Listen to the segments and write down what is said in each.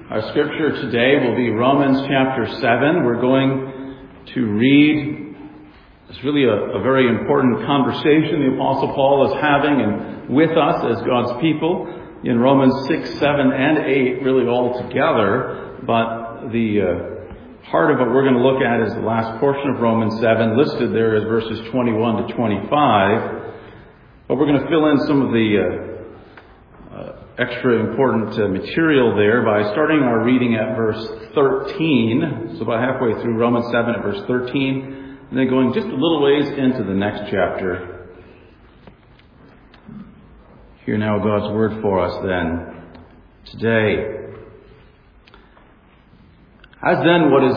Our scripture today will be Romans chapter 7. We're going to read, it's really a very important conversation the Apostle Paul is having and with us as God's people in Romans 6, 7, and 8, really all together. But the heart of what we're going to look at is the last portion of Romans 7, listed there as verses 21 to 25. But we're going to fill in some of the extra important material there by starting our reading at verse 13. So about halfway through Romans 7 at verse 13, and then going just a little ways into the next chapter. Hear now God's word for us then today. Has then what is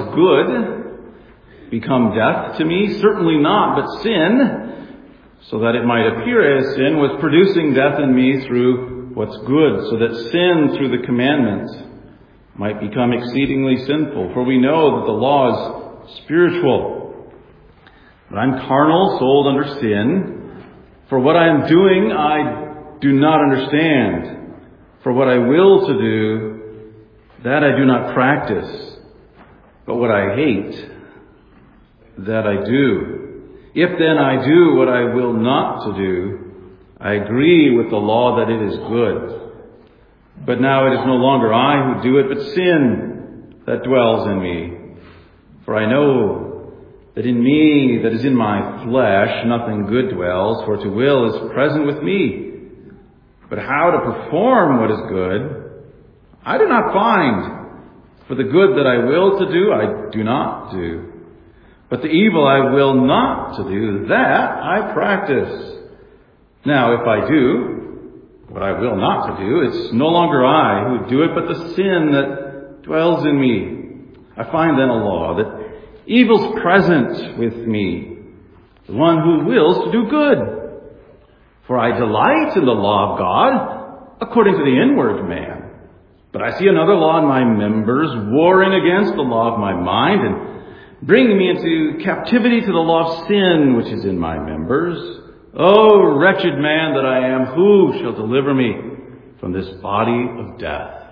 good become death to me? Certainly not, but sin, so that it might appear as sin, was producing death in me through what's good, so that sin through the commandments might become exceedingly sinful. For we know that the law is spiritual, but I'm carnal, sold under sin. For what I am doing I do not understand. For what I will to do, that I do not practice. But what I hate, that I do. If then I do what I will not to do, I agree with the law that it is good. But now it is no longer I who do it, but sin that dwells in me. For I know that in me, that is in my flesh, nothing good dwells, for to will is present with me. But how to perform what is good, I do not find. For the good that I will to do, I do not do. But the evil I will not to do, that I practice. Now, if I do what I will not to do, it's no longer I who do it, but the sin that dwells in me. I find then a law that evil's present with me, the one who wills to do good. For I delight in the law of God according to the inward man. But I see another law in my members, warring against the law of my mind, and bringing me into captivity to the law of sin which is in my members. O wretched man that I am, who shall deliver me from this body of death?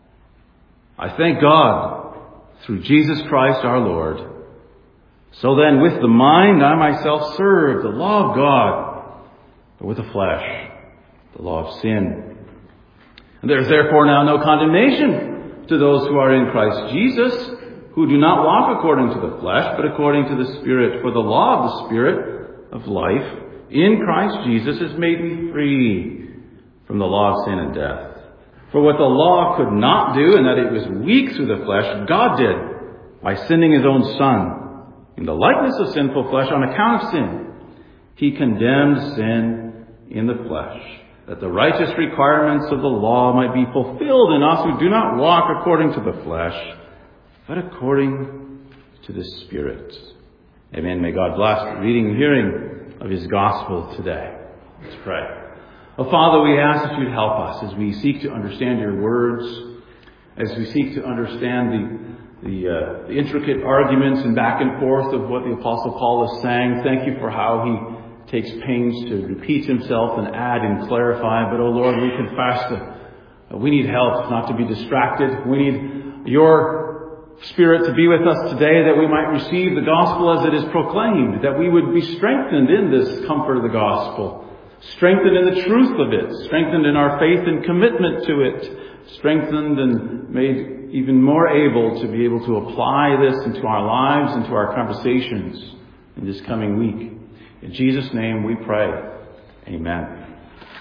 I thank God through Jesus Christ our Lord. So then with the mind I myself serve the law of God, but with the flesh the law of sin. And there is therefore now no condemnation to those who are in Christ Jesus, who do not walk according to the flesh, but according to the Spirit. For the law of the Spirit of life in Christ Jesus has made me free from the law of sin and death. For what the law could not do, and that it was weak through the flesh, God did by sending his own Son in the likeness of sinful flesh on account of sin. He condemned sin in the flesh, that the righteous requirements of the law might be fulfilled in us who do not walk according to the flesh, but according to the Spirit. Amen. May God bless the reading and hearing of his gospel today. Let's pray. Oh, Father, we ask that you'd help us as we seek to understand your words, as we seek to understand the intricate arguments and back and forth of what the Apostle Paul is saying. Thank you for how he takes pains to repeat himself and add and clarify. But, oh Lord, we confess that we need help not to be distracted. We need your Spirit to be with us today, that we might receive the gospel as it is proclaimed, that we would be strengthened in this comfort of the gospel, strengthened in the truth of it, strengthened in our faith and commitment to it, strengthened and made even more able to be able to apply this into our lives, into our conversations in this coming week. In Jesus' name we pray. Amen.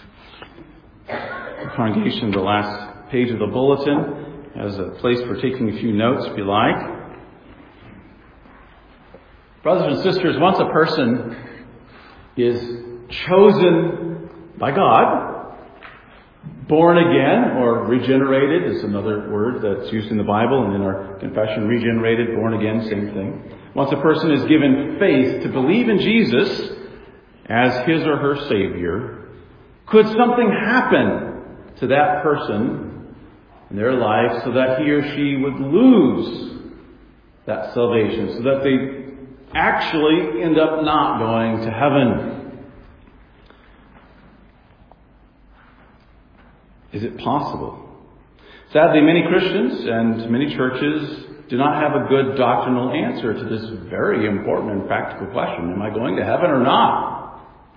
The congregation, the last page of the bulletin has a place for taking a few notes if you like. Brothers and sisters, once a person is chosen by God, born again or regenerated is another word that's used in the Bible and in our confession, regenerated, born again, same thing. Once a person is given faith to believe in Jesus as his or her Savior, could something happen to that person in their life so that he or she would lose that salvation, so that they actually end up not going to heaven? Is it possible? Sadly, many Christians and many churches do not have a good doctrinal answer to this very important and practical question. Am I going to heaven or not?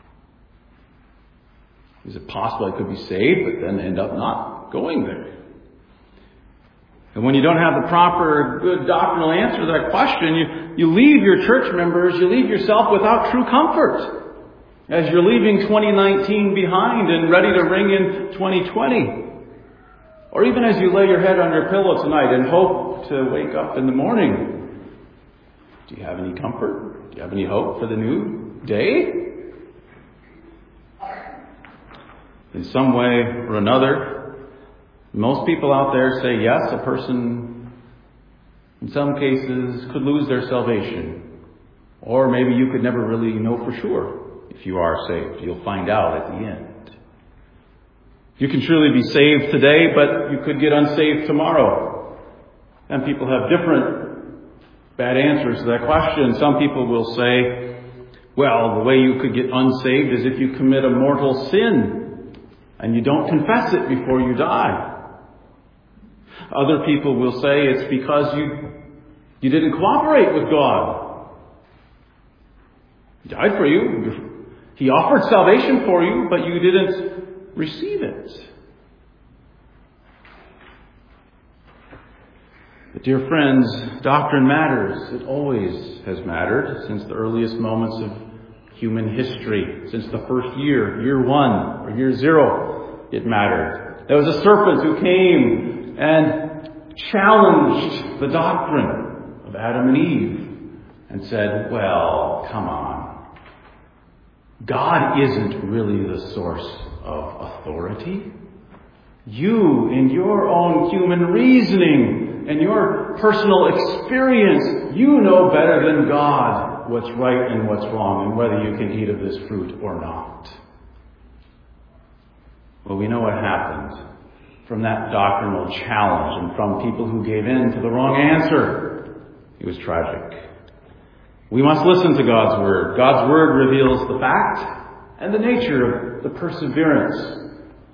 Is it possible I could be saved but then end up not going there? And when you don't have the proper, good doctrinal answer to that question, you leave your church members, you leave yourself without true comfort as you're leaving 2019 behind and ready to ring in 2020. Or even as you lay your head on your pillow tonight and hope to wake up in the morning. Do you have any comfort? Do you have any hope for the new day? In some way or another, most people out there say, yes, a person in some cases could lose their salvation. Or maybe you could never really know for sure if you are saved. You'll find out at the end. You can truly be saved today, but you could get unsaved tomorrow. And people have different bad answers to that question. Some people will say, well, the way you could get unsaved is if you commit a mortal sin and you don't confess it before you die. Other people will say it's because you didn't cooperate with God. He died for you. He offered salvation for you, but you didn't receive it. But dear friends, doctrine matters. It always has mattered since the earliest moments of human history. Since the first year 1 or year 0, it mattered. There was a serpent who came and challenged the doctrine of Adam and Eve and said, well, come on. God isn't really the source of authority. You, in your own human reasoning and your personal experience, you know better than God what's right and what's wrong and whether you can eat of this fruit or not. Well, we know what happened from that doctrinal challenge and from people who gave in to the wrong answer. It was tragic. We must listen to God's Word. God's Word reveals the fact and the nature of the perseverance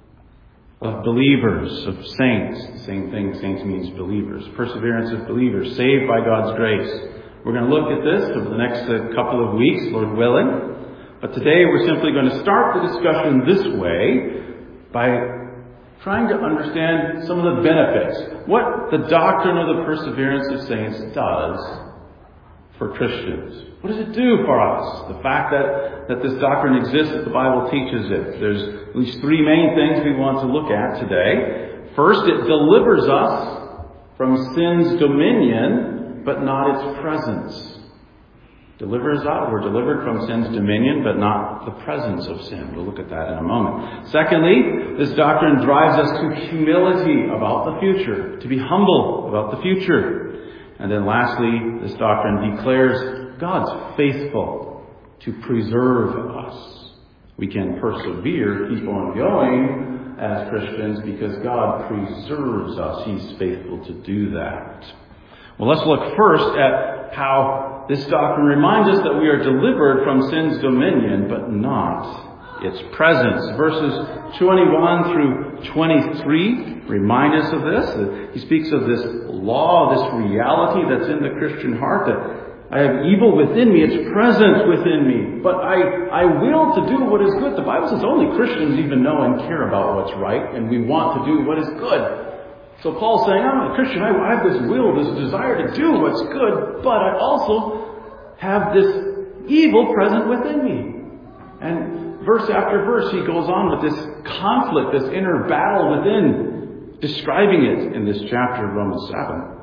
of believers, of saints. The same thing, saints means believers. Perseverance of believers, saved by God's grace. We're going to look at this over the next couple of weeks, Lord willing. But today we're simply going to start the discussion this way by trying to understand some of the benefits. What the doctrine of the perseverance of saints does for Christians. What does it do for us? The fact that this doctrine exists, that the Bible teaches it. There's at least 3 main things we want to look at today. First, it delivers us from sin's dominion, but not its presence. Delivers us. We're delivered from sin's dominion, but not the presence of sin. We'll look at that in a moment. Secondly, this doctrine drives us to humility about the future, to be humble about the future. And then lastly, this doctrine declares God's faithful to preserve us. We can persevere, keep on going as Christians because God preserves us. He's faithful to do that. Well, let's look first at how this doctrine reminds us that we are delivered from sin's dominion, but not its presence. Verses 21 through 23 remind us of this. He speaks of this law, this reality that's in the Christian heart, that I have evil within me, it's present within me, but I will to do what is good. The Bible says only Christians even know and care about what's right, and we want to do what is good. So Paul's saying, I'm a Christian, I have this will, this desire to do what's good, but I also have this evil present within me. And verse after verse, he goes on with this conflict, this inner battle within, describing it in this chapter of Romans 7.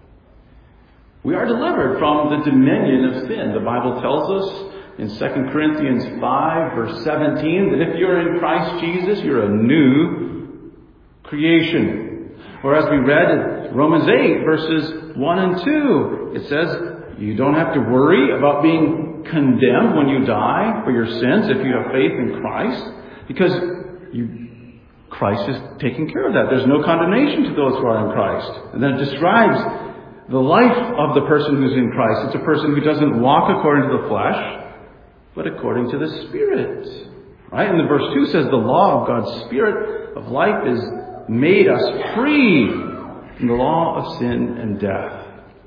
We are delivered from the dominion of sin. The Bible tells us in 2 Corinthians 5, verse 17, that if you're in Christ Jesus, you're a new creation. Or as we read in Romans 8, verses 1 and 2, it says, you don't have to worry about being condemned when you die for your sins if you have faith in Christ, because Christ is taking care of that. There's no condemnation to those who are in Christ. And then it describes the life of the person who's in Christ. It's a person who doesn't walk according to the flesh, but according to the Spirit. Right? And the verse 2 says the law of God's Spirit of life is made us free from the law of sin and death.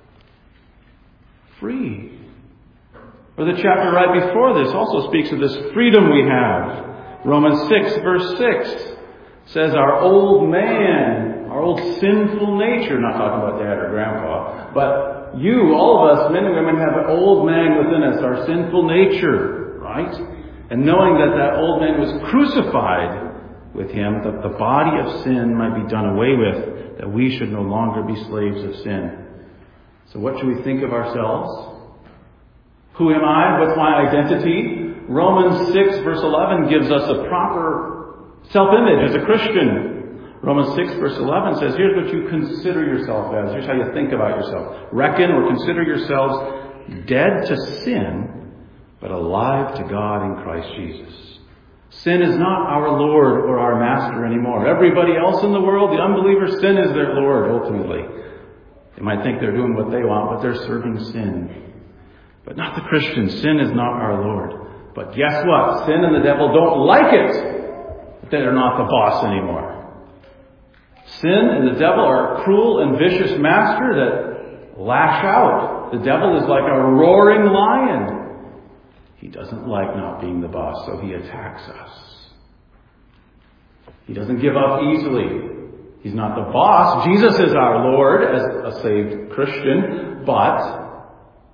Free. Or the chapter right before this also speaks of this freedom we have. Romans 6 verse 6 says our old man, our old sinful nature, not talking about dad or grandpa, but you, all of us, men and women, have an old man within us, our sinful nature, right? And knowing that that old man was crucified with him, that the body of sin might be done away with, that we should no longer be slaves of sin. So what should we think of ourselves? Who am I? What's my identity? Romans 6 verse 11 gives us a proper self-image as a Christian. Romans 6 verse 11 says, here's what you consider yourself as. Here's how you think about yourself. Reckon or consider yourselves dead to sin, but alive to God in Christ Jesus. Sin is not our Lord or our Master anymore. Everybody else in the world, the unbeliever, sin is their Lord ultimately. They might think they're doing what they want, but they're serving sin. But not the Christian. Sin is not our Lord. But guess what? Sin and the devil don't like it that they're not the boss anymore. Sin and the devil are a cruel and vicious master that lash out. The devil is like a roaring lion. He doesn't like not being the boss, so he attacks us. He doesn't give up easily. He's not the boss. Jesus is our Lord as a saved Christian, but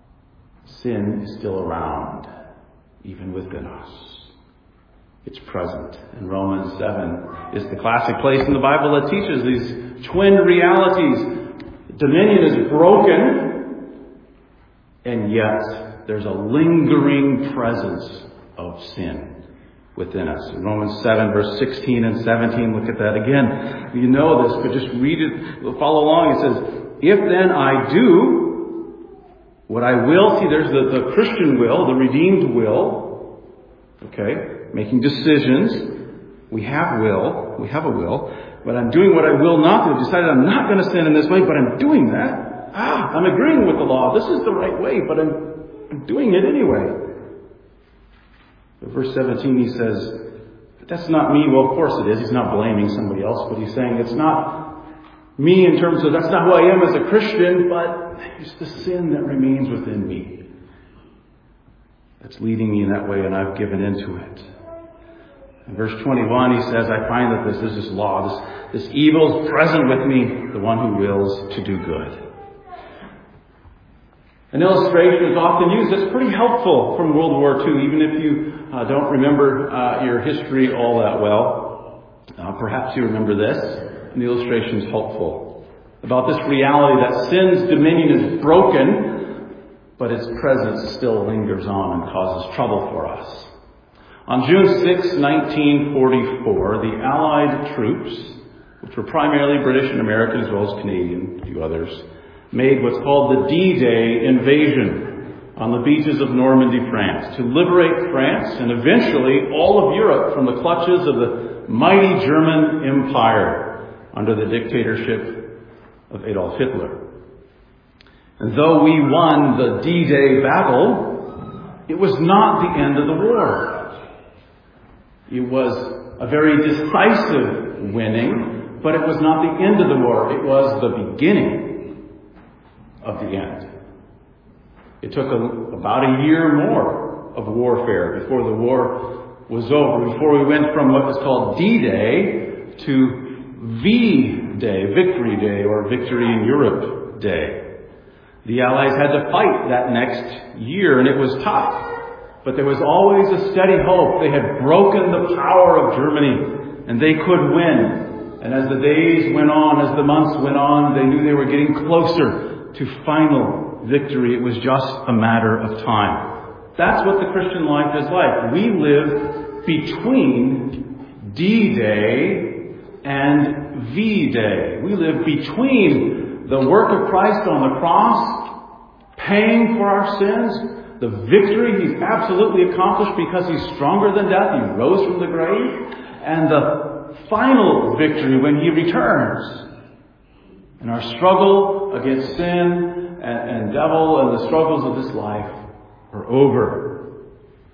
sin is still around, even within us. It's present. And Romans 7 is the classic place in the Bible that teaches these twin realities. Dominion is broken, and yet there's a lingering presence of sin within us. In Romans 7, verse 16 and 17, look at that again. You know this, but just read it, follow along. It says, if then I do what I will, see there's the Christian will, the redeemed will, okay, making decisions. We have a will, but I'm doing what I will not do. I've decided I'm not going to sin in this way, but I'm doing that. I'm agreeing with the law. This is the right way, but I'm doing it anyway. But verse 17 he says, but that's not me. Well, of course it is. He's not blaming somebody else, but he's saying it's not me in terms of that's not who I am as a Christian, but it's the sin that remains within me that's leading me in that way, and I've given into it. In verse 21 he says, I find that this law, this evil is present with me, the one who wills to do good. An illustration is often used that's pretty helpful from World War II, even if you don't remember your history all that well. Perhaps you remember this, and the illustration is helpful. About this reality that sin's dominion is broken, but its presence still lingers on and causes trouble for us. On June 6, 1944, the Allied troops, which were primarily British and American as well as Canadian, a few others, made what's called the D-Day invasion on the beaches of Normandy, France, to liberate France and eventually all of Europe from the clutches of the mighty German Empire under the dictatorship of Adolf Hitler. And though we won the D-Day battle, it was not the end of the war. It was a very decisive winning, but it was not the end of the war. It was the beginning of the end. It took about a year more of warfare before the war was over, before we went from what was called D-Day to V-Day, Victory Day, or Victory in Europe Day. The Allies had to fight that next year, and it was tough. But there was always a steady hope. They had broken the power of Germany, and they could win. And as the days went on, as the months went on, they knew they were getting closer to final victory. It was just a matter of time. That's what the Christian life is like. We live between D-Day and V-Day. We live between the work of Christ on the cross, paying for our sins, the victory He's absolutely accomplished because He's stronger than death. He rose from the grave. And the final victory when He returns. And our struggle against sin and devil and the struggles of this life are over.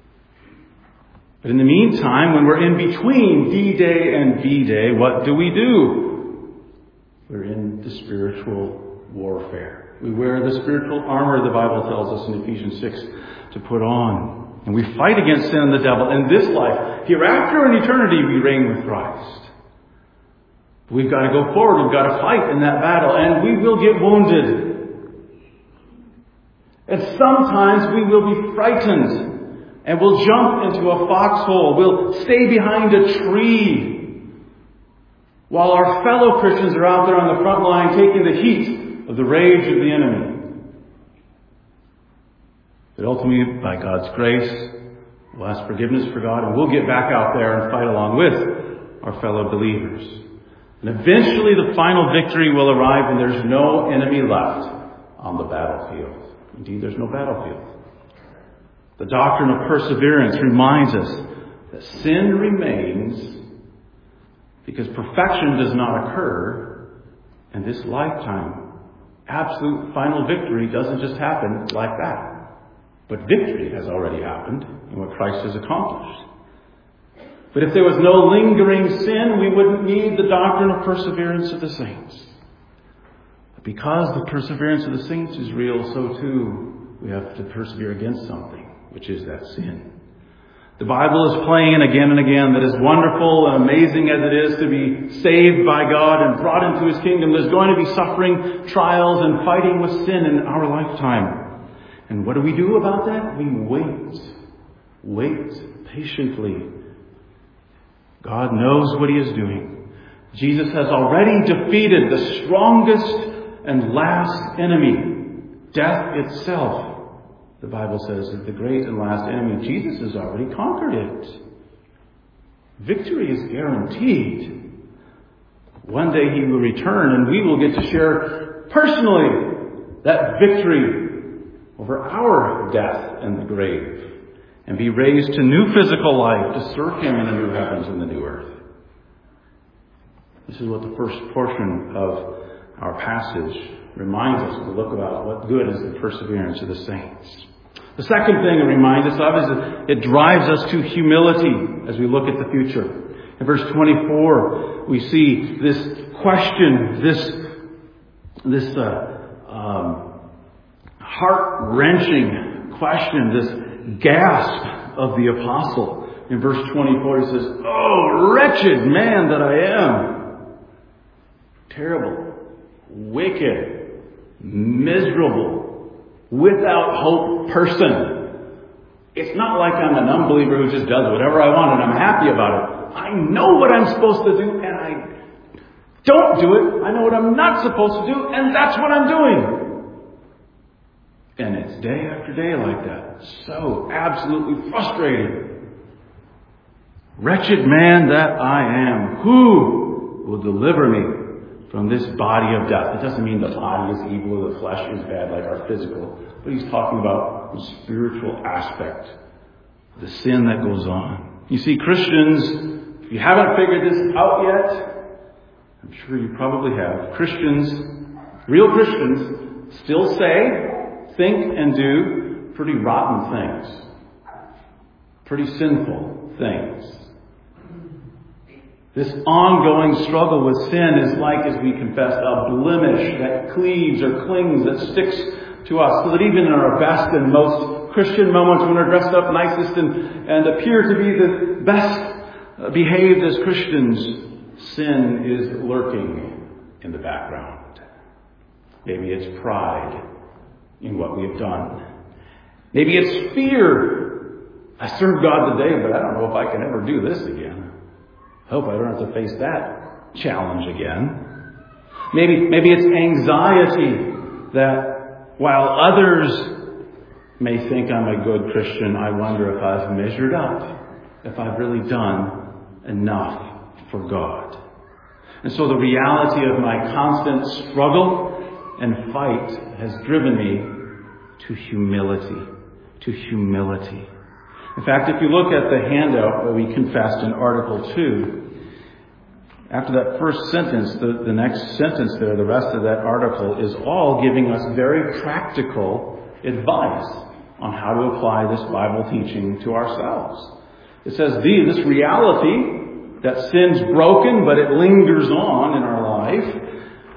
But in the meantime, when we're in between D-Day and V-Day, what do? We're in in the spiritual warfare. We wear the spiritual armor, the Bible tells us in Ephesians 6, to put on. And we fight against sin and the devil in this life. Hereafter in eternity we reign with Christ. We've got to go forward. We've got to fight in that battle. And we will get wounded. And sometimes we will be frightened. And we'll jump into a foxhole. We'll stay behind a tree. While our fellow Christians are out there on the front line taking the heat of the rage of the enemy. But ultimately, by God's grace, we'll ask forgiveness for God and we'll get back out there and fight along with our fellow believers. And eventually the final victory will arrive and there's no enemy left on the battlefield. Indeed, there's no battlefield. The doctrine of perseverance reminds us that sin remains because perfection does not occur in this lifetime. Absolute final victory doesn't just happen like that. But victory has already happened in what Christ has accomplished. But if there was no lingering sin, we wouldn't need the doctrine of perseverance of the saints. But because the perseverance of the saints is real, so too we have to persevere against something, which is that sin. The Bible is plain again and again that as wonderful and amazing as it is to be saved by God and brought into His kingdom, there's going to be suffering, trials, and fighting with sin in our lifetime. And what do we do about that? We wait. Wait patiently. God knows what He is doing. Jesus has already defeated the strongest and last enemy, death itself. The Bible says that the great and last enemy, Jesus has already conquered it. Victory is guaranteed. One day He will return and we will get to share personally that victory over our death and the grave. And be raised to new physical life to serve Him in the new heavens and the new earth. This is what the first portion of our passage reminds us to look about. What good is the perseverance of the saints? The second thing it reminds us of is that it drives us to humility as we look at the future. In verse 24, we see this question, this heart-wrenching question, this gasp of the apostle. In verse 24 he says, "Oh, wretched man that I am." Terrible, wicked, miserable, without hope person. It's not like I'm an unbeliever who just does whatever I want and I'm happy about it. I know what I'm supposed to do and I don't do it. I know what I'm not supposed to do and that's what I'm doing. And it's day after day like that. So absolutely frustrating. Wretched man that I am, who will deliver me from this body of death? It doesn't mean the body is evil or the flesh is bad like our physical. But he's talking about the spiritual aspect, the sin that goes on. You see, Christians, if you haven't figured this out yet, I'm sure you probably have. Christians, real Christians, still say, think and do pretty rotten things. Pretty sinful things. This ongoing struggle with sin is like, as we confess, a blemish that cleaves or clings, that sticks to us. So that even in our best and most Christian moments when we're dressed up nicest and appear to be the best behaved as Christians, sin is lurking in the background. Maybe it's pride in what we have done. Maybe it's fear. I served God today, but I don't know if I can ever do this again. I hope I don't have to face that challenge again. Maybe it's anxiety that while others may think I'm a good Christian, I wonder if I've measured up, if I've really done enough for God. And so the reality of my constant struggle and fight has driven me to humility. To humility. In fact, if you look at the handout that we confessed in Article 2, after that first sentence, the next sentence there, the rest of that article is all giving us very practical advice on how to apply this Bible teaching to ourselves. It says, this reality that sin's broken, but it lingers on in our life,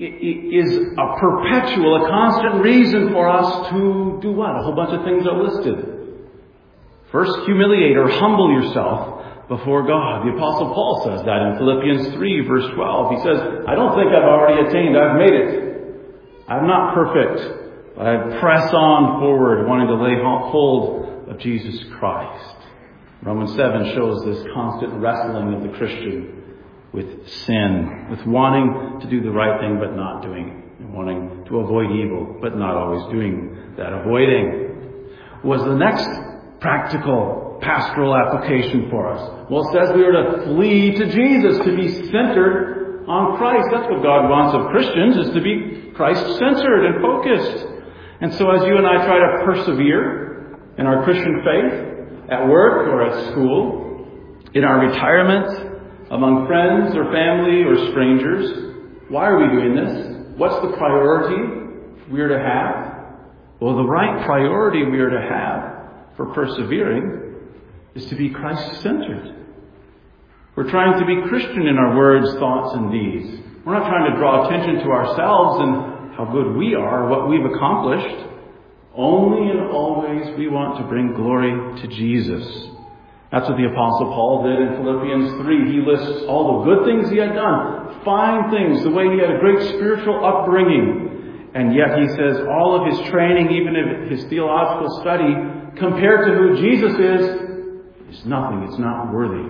is a perpetual, a constant reason for us to do what? A whole bunch of things are listed. First, humiliate or humble yourself before God. The Apostle Paul says that in Philippians 3, verse 12. He says, I don't think I've already attained. I've made it. I'm not perfect, but I press on forward, wanting to lay hold of Jesus Christ. Romans 7 shows this constant wrestling of the Christian with sin, with wanting to do the right thing but not doing it, and wanting to avoid evil but not always doing that avoiding. Was the next practical pastoral application for us? Well, it says we are to flee to Jesus, to be centered on Christ. That's what God wants of Christians, is to be Christ-centered and focused. And so as you and I try to persevere in our Christian faith, at work or at school, in our retirement, among friends or family or strangers, why are we doing this? What's the priority we are to have? Well, the right priority we are to have for persevering is to be Christ-centered. We're trying to be Christian in our words, thoughts, and deeds. We're not trying to draw attention to ourselves and how good we are, what we've accomplished. Only and always we want to bring glory to Jesus. That's what the Apostle Paul did in Philippians 3. He lists all the good things he had done, fine things, the way he had a great spiritual upbringing. And yet he says all of his training, even his theological study, compared to who Jesus is nothing. It's not worthy.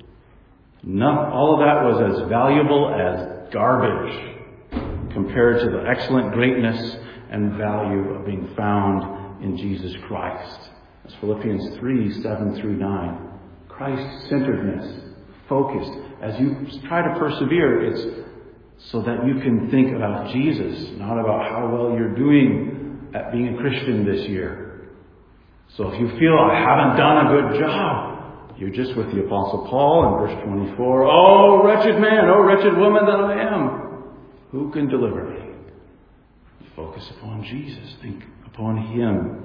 All of that was as valuable as garbage compared to the excellent greatness and value of being found in Jesus Christ. That's Philippians 3, 7 through 9. Christ-centeredness, focused. As you try to persevere, it's so that you can think about Jesus, not about how well you're doing at being a Christian this year. So if you feel I haven't done a good job, you're just with the Apostle Paul in verse 24. Oh, wretched man, oh, wretched woman that I am. Who can deliver me? Focus upon Jesus. Think upon Him.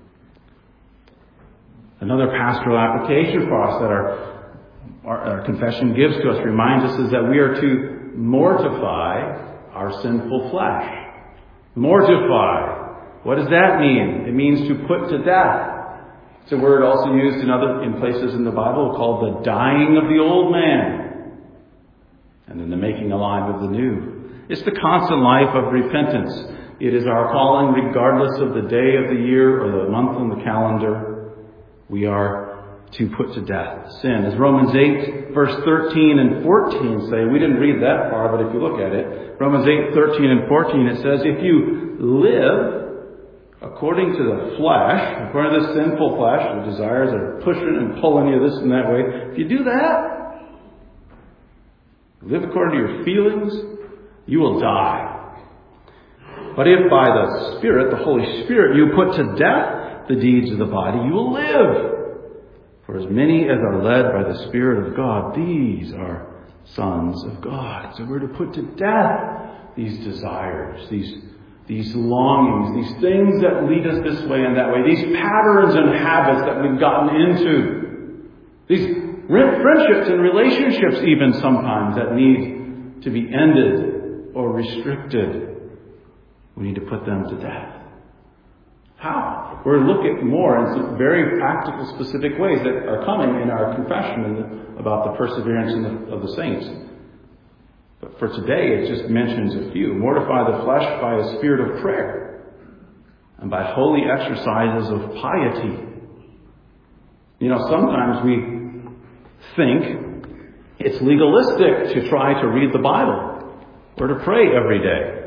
Another pastoral application for us that our confession gives to us, reminds us, is that we are to mortify our sinful flesh. Mortify. What does that mean? It means to put to death. It's a word also used in places in the Bible called the dying of the old man, and then the making alive of the new. It's the constant life of repentance. It is our calling regardless of the day of the year or the month on the calendar. We are to put to death sin. As Romans 8, verse 13 and 14 say, we didn't read that far, but if you look at it, Romans 8, 13 and 14, it says, if you live according to the flesh, according to the sinful flesh, the desires are pushing and pulling you this and that way, if you do that, live according to your feelings, you will die. But if by the Spirit, the Holy Spirit, you put to death the deeds of the body, you will live. For as many as are led by the Spirit of God, these are sons of God. So we're to put to death these desires, these longings, these things that lead us this way and that way, these patterns and habits that we've gotten into, these friendships and relationships even sometimes that need to be ended or restricted. We need to put them to death. How? We're looking more in some very practical, specific ways that are coming in our confession about the perseverance of the saints. But for today, it just mentions a few. Mortify the flesh by a spirit of prayer and by holy exercises of piety. You know, sometimes we think it's legalistic to try to read the Bible or to pray every day.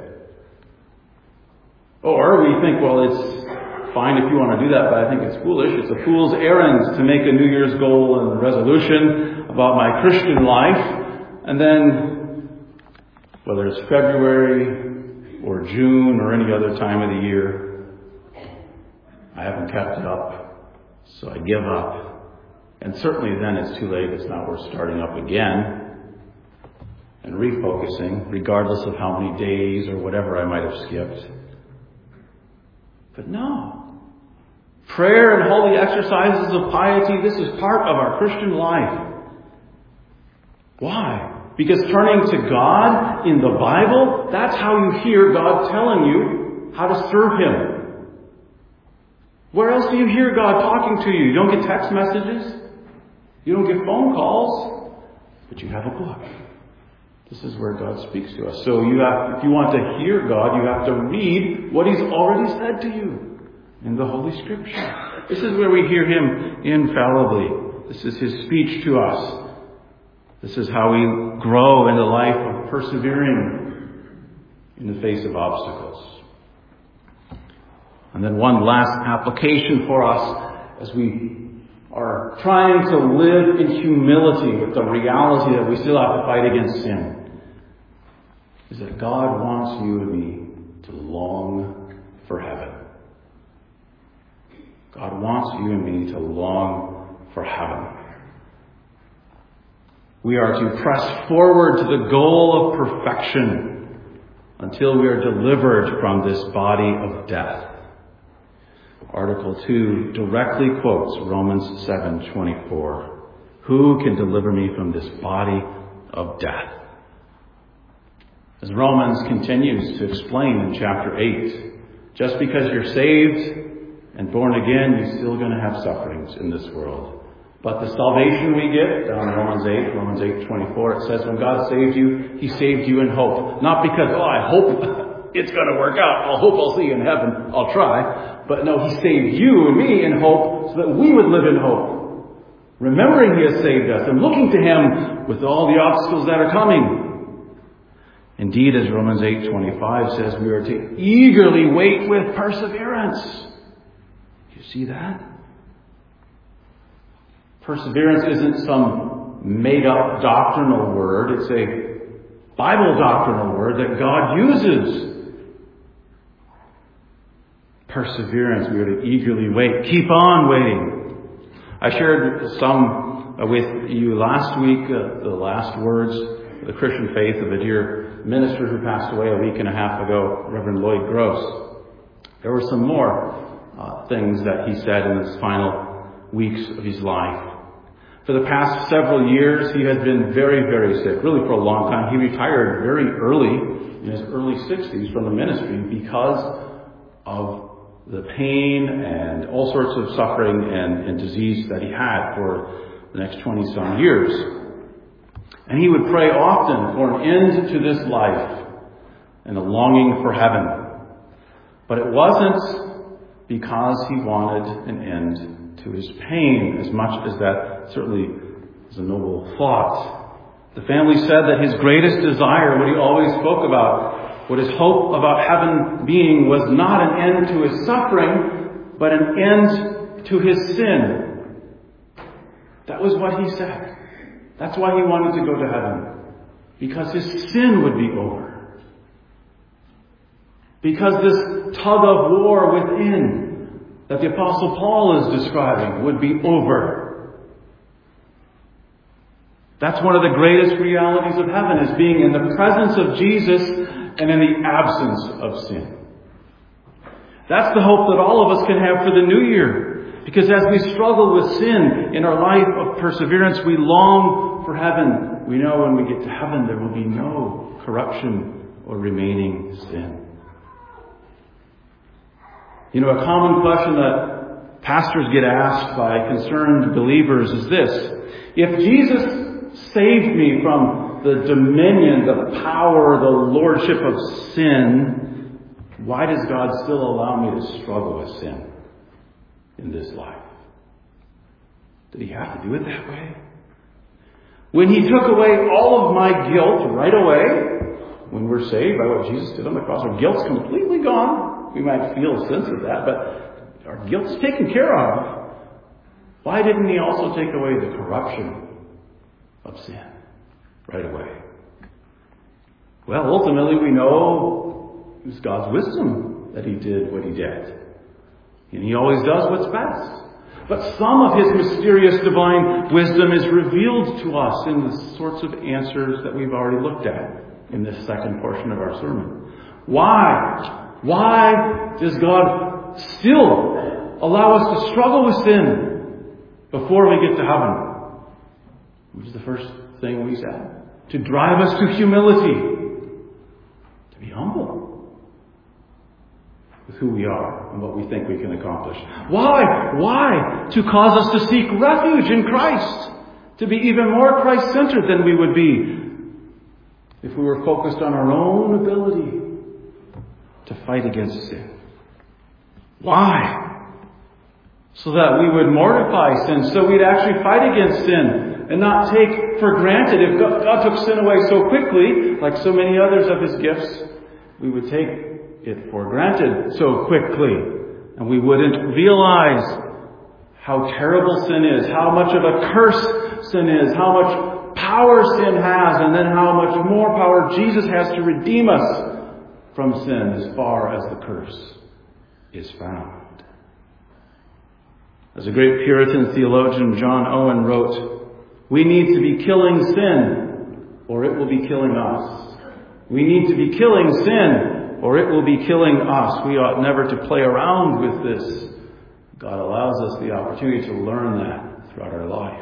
Or we think, well, it's fine if you want to do that, but I think it's foolish. It's a fool's errand to make a New Year's goal and resolution about my Christian life. And then, whether it's February or June or any other time of the year, I haven't kept it up, so I give up. And certainly then it's too late. It's not worth starting up again and refocusing, regardless of how many days or whatever I might have skipped. But no. Prayer and holy exercises of piety, this is part of our Christian life. Why? Because turning to God in the Bible, that's how you hear God telling you how to serve Him. Where else do you hear God talking to you? You don't get text messages. You don't get phone calls. But you have a book. This is where God speaks to us. So if you want to hear God, you have to read what He's already said to you in the Holy Scripture. This is where we hear Him infallibly. This is His speech to us. This is how we grow in the life of persevering in the face of obstacles. And then one last application for us as we are trying to live in humility with the reality that we still have to fight against sin, is that God wants you and me to long for heaven. God wants you and me to long for heaven. We are to press forward to the goal of perfection until we are delivered from this body of death. Article 2 directly quotes Romans 7:24. Who can deliver me from this body of death? As Romans continues to explain in chapter 8, just because you're saved and born again, you're still going to have sufferings in this world. But the salvation we get, down in Romans 8:24, it says when God saved you, He saved you in hope. Not because, I hope it's going to work out. I hope I'll see you in heaven. I'll try. But no, He saved you and me in hope so that we would live in hope. Remembering He has saved us and looking to Him with all the obstacles that are coming. Indeed, as Romans 8:25 says, we are to eagerly wait with perseverance. You see that? Perseverance isn't some made-up doctrinal word. It's a Bible doctrinal word that God uses. Perseverance, we are to eagerly wait. Keep on waiting. I shared some with you last week, the last words of the Christian faith of a dear minister who passed away a week and a half ago, Reverend Lloyd Gross. There were some more things that he said in his final weeks of his life. For the past several years, he has been very, very sick, really for a long time. He retired very early, in his early 60s, from the ministry because of the pain and all sorts of suffering and disease that he had for the next 20-some years. And he would pray often for an end to this life and a longing for heaven. But it wasn't because he wanted an end to his pain, as much as that certainly is a noble thought. The family said that his greatest desire, what he always spoke about, what his hope about heaven being, was not an end to his suffering, but an end to his sin. That was what he said. That's why he wanted to go to heaven. Because his sin would be over. Because this tug of war within that the Apostle Paul is describing would be over. That's one of the greatest realities of heaven, is being in the presence of Jesus and in the absence of sin. That's the hope that all of us can have for the new year. Because as we struggle with sin in our life of perseverance, we long for heaven. We know when we get to heaven there will be no corruption or remaining sin. You know, a common question that pastors get asked by concerned believers is this: if Jesus saved me from the dominion, the power, the lordship of sin, why does God still allow me to struggle with sin in this life? Did He have to do it that way? When He took away all of my guilt right away, when we're saved by what Jesus did on the cross, our guilt's completely gone. We might feel a sense of that, but our guilt's taken care of. Why didn't He also take away the corruption of sin right away? Well, ultimately we know it was God's wisdom that He did what He did. And He always does what's best. But some of His mysterious divine wisdom is revealed to us in the sorts of answers that we've already looked at in this second portion of our sermon. Why? Why does God still allow us to struggle with sin before we get to heaven? Which is the first thing we said. to drive us to humility, to be humble with who we are and what we think we can accomplish. Why? Why? To cause us to seek refuge in Christ, to be even more Christ-centered than we would be if we were focused on our own ability to fight against sin. Why? So that we would mortify sin, so we'd actually fight against sin and not take for granted. If God took sin away so quickly, like so many others of His gifts, we would take it for granted so quickly. And we wouldn't realize how terrible sin is, how much of a curse sin is, how much power sin has, and then how much more power Jesus has to redeem us from sin as far as the curse is found. As a great Puritan theologian, John Owen, wrote, "We need to be killing sin, or it will be killing us. We need to be killing sin, or it will be killing us." We ought never to play around with this. God allows us the opportunity to learn that throughout our life.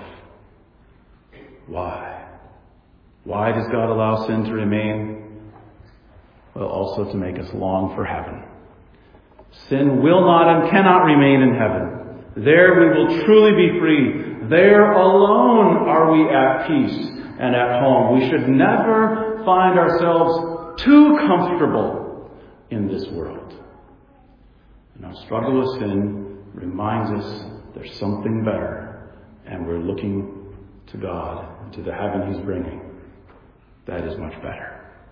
Why? Why does God allow sin to remain? Well, also to make us long for heaven. Sin will not and cannot remain in heaven. There we will truly be free. There alone are we at peace and at home. We should never find ourselves too comfortable in this world. And our struggle with sin reminds us there's something better, and we're looking to God and to the heaven He's bringing. That is much better.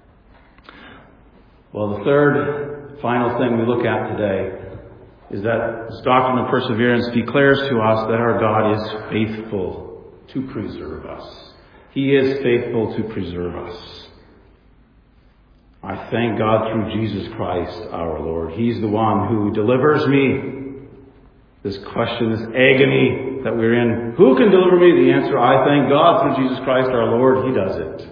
Well, the third, final thing we look at today is that this doctrine of perseverance declares to us that our God is faithful to preserve us. He is faithful to preserve us. I thank God through Jesus Christ our Lord. He's the one who delivers me. This question, this agony that we're in, who can deliver me? The answer, I thank God through Jesus Christ our Lord. He does it.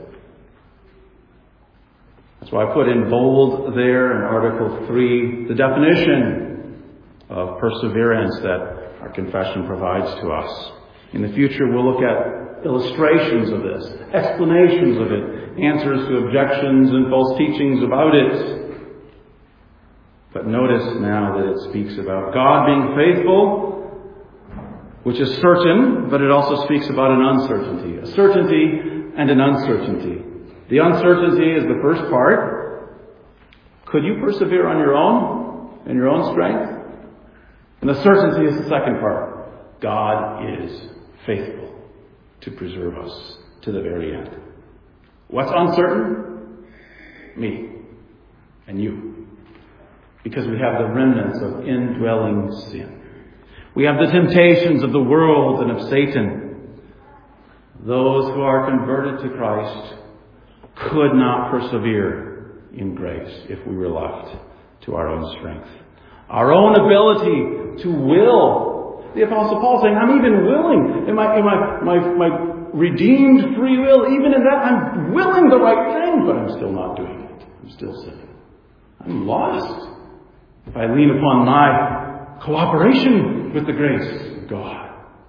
That's why I put in bold there in Article 3 the definition of perseverance that our confession provides to us. In the future, we'll look at illustrations of this, explanations of it, answers to objections and false teachings about it. But notice now that it speaks about God being faithful, which is certain, but it also speaks about an uncertainty. A certainty and an uncertainty. The uncertainty is the first part. Could you persevere on your own, in your own strength? And the certainty is the second part. God is faithful to preserve us to the very end. What's uncertain? Me and you. Because we have the remnants of indwelling sin. We have the temptations of the world and of Satan. Those who are converted to Christ could not persevere in grace if we were left to our own strength. Our own ability to will. The Apostle Paul saying, I'm even willing in my redeemed free will, even in that I'm willing the right thing, but I'm still not doing it. I'm still sinning. I'm lost if I lean upon my cooperation with the grace of God.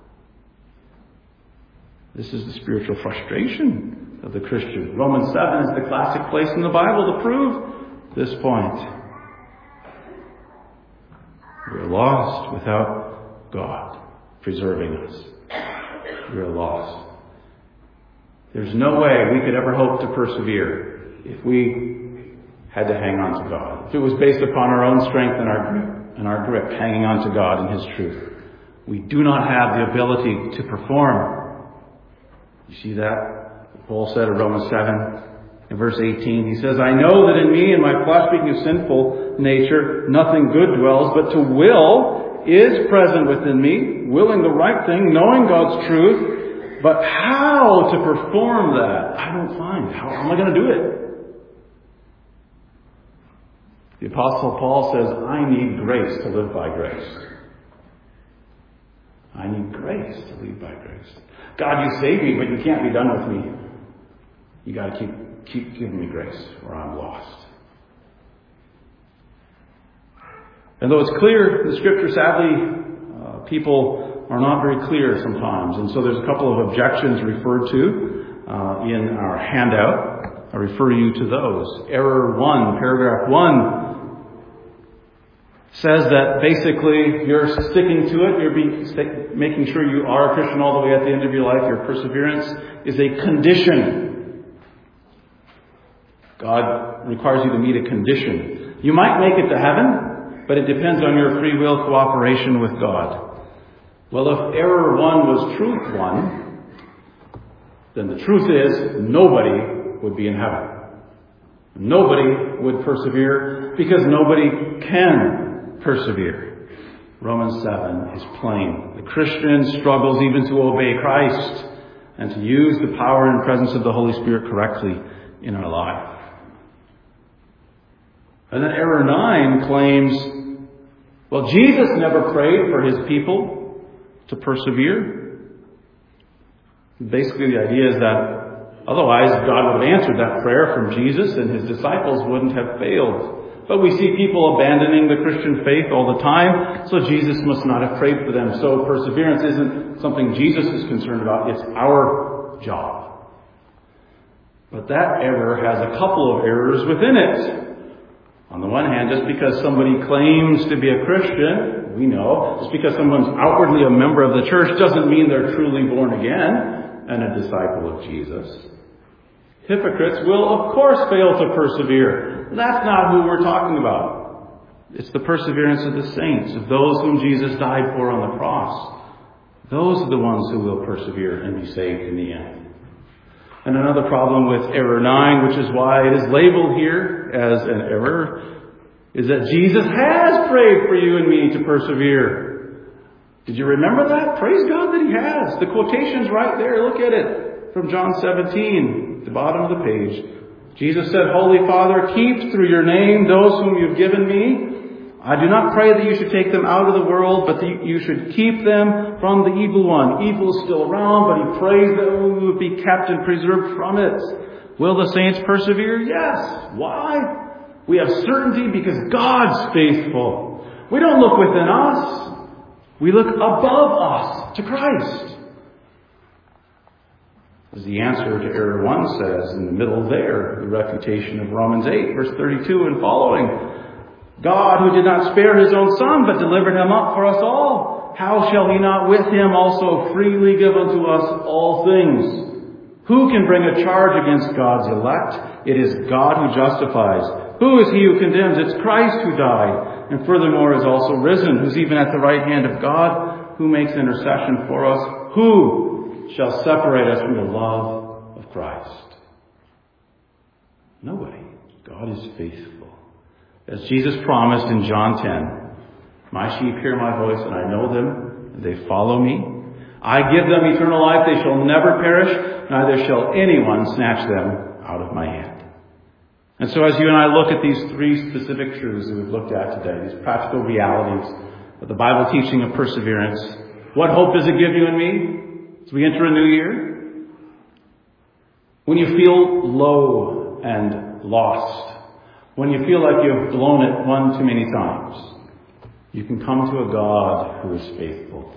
This is the spiritual frustration of the Christian. Romans 7 is the classic place in the Bible to prove this point. We're lost without God preserving us. We're lost. There's no way we could ever hope to persevere if we had to hang on to God. If it was based upon our own strength and our grip, hanging on to God and His truth. We do not have the ability to perform. You see that? Paul said in Romans 7, in verse 18, he says, I know that in me, in my flesh, speaking of sinful nature, nothing good dwells, but to will is present within me, willing the right thing, knowing God's truth, but how to perform that, I don't find. How am I going to do it? The Apostle Paul says, I need grace to live by grace. I need grace to live by grace. God, you saved me, but you can't be done with me. You got to keep giving me grace, or I'm lost. And though it's clear, the Scripture, sadly, people are not very clear sometimes. And so there's a couple of objections referred to in our handout. I refer you to those. Error 1, paragraph 1, says that basically you're sticking to it, you're making sure you are a Christian all the way at the end of your life. Your perseverance is a condition. God requires you to meet a condition. You might make it to heaven, but it depends on your free will cooperation with God. Well, if error 1 was truth 1, then the truth is nobody would be in heaven. Nobody would persevere because nobody can persevere. Romans 7 is plain. The Christian struggles even to obey Christ and to use the power and presence of the Holy Spirit correctly in our life. And then error 9 claims, well, Jesus never prayed for his people to persevere. Basically, the idea is that otherwise God would have answered that prayer from Jesus and his disciples wouldn't have failed. But we see people abandoning the Christian faith all the time, so Jesus must not have prayed for them. So perseverance isn't something Jesus is concerned about, it's our job. But that error has a couple of errors within it. On the one hand, just because somebody claims to be a Christian, we know, just because someone's outwardly a member of the church doesn't mean they're truly born again and a disciple of Jesus. Hypocrites will, of course, fail to persevere. That's not who we're talking about. It's the perseverance of the saints, of those whom Jesus died for on the cross. Those are the ones who will persevere and be saved in the end. And another problem with error 9, which is why it is labeled here as an error, is that Jesus has prayed for you and me to persevere. Did you remember that? Praise God that he has. The quotation's right there. Look at it. From John 17, the bottom of the page. Jesus said, Holy Father, keep through your name those whom you've given me. I do not pray that you should take them out of the world, but that you should keep them from the evil one. Evil is still around, but he prays that we would be kept and preserved from it. Will the saints persevere? Yes. Why? We have certainty because God's faithful. We don't look within us. We look above us to Christ. As the answer to error 1 says in the middle there, the refutation of Romans 8, verse 32 and following. God, who did not spare his own Son, but delivered him up for us all, how shall he not with him also freely give unto us all things? Who can bring a charge against God's elect? It is God who justifies. Who is he who condemns? It's Christ who died, and furthermore is also risen, who's even at the right hand of God, who makes intercession for us. Who shall separate us from the love of Christ? Nobody. God is faithful. As Jesus promised in John 10, my sheep hear my voice, and I know them, and they follow me. I give them eternal life. They shall never perish, neither shall anyone snatch them out of my hand. And so as you and I look at these three specific truths that we've looked at today, these practical realities of the Bible teaching of perseverance, what hope does it give you and me as we enter a new year? When you feel low and lost, when you feel like you've blown it one too many times, you can come to a God who is faithful.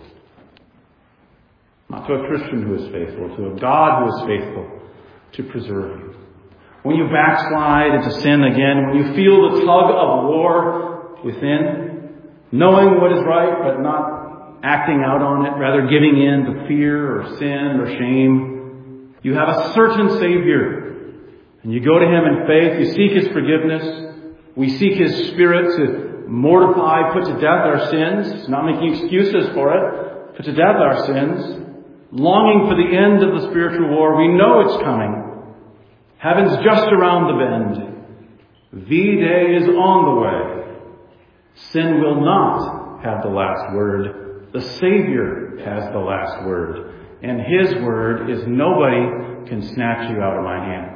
Not to a Christian who is faithful, to a God who is faithful to preserve you. When you backslide into sin again, when you feel the tug of war within, knowing what is right but not acting out on it, rather giving in to fear or sin or shame, you have a certain Savior. And you go to him in faith, you seek his forgiveness. We seek his Spirit to mortify, put to death our sins, not making excuses for it, put to death our sins, longing for the end of the spiritual war. We know it's coming. Heaven's just around the bend. The day is on the way. Sin will not have the last word. The Savior has the last word. And his word is nobody can snatch you out of my hand.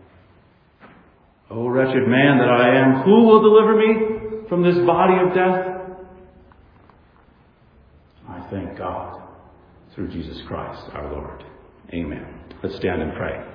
O wretched man that I am, who will deliver me from this body of death? I thank God through Jesus Christ our Lord. Amen. Let's stand and pray.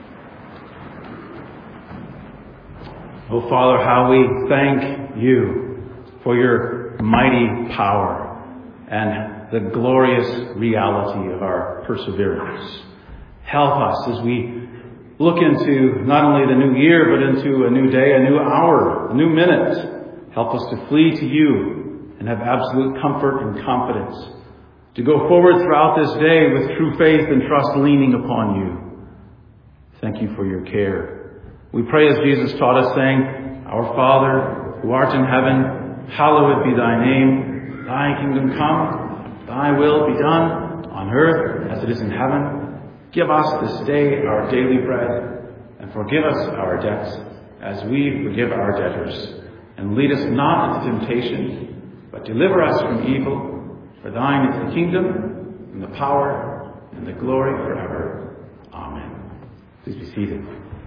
Oh Father, how we thank you for your mighty power and the glorious reality of our perseverance. Help us as we look into not only the new year, but into a new day, a new hour, a new minute. Help us to flee to you and have absolute comfort and confidence. To go forward throughout this day with true faith and trust leaning upon you. Thank you for your care. We pray as Jesus taught us, saying, Our Father, who art in heaven, hallowed be thy name. Thy kingdom come, thy will be done on earth as it is in heaven. Give us this day our daily bread, and forgive us our debts as we forgive our debtors. And lead us not into temptation, but deliver us from evil. For thine is the kingdom, and the power, and the glory forever. Amen. Please be seated.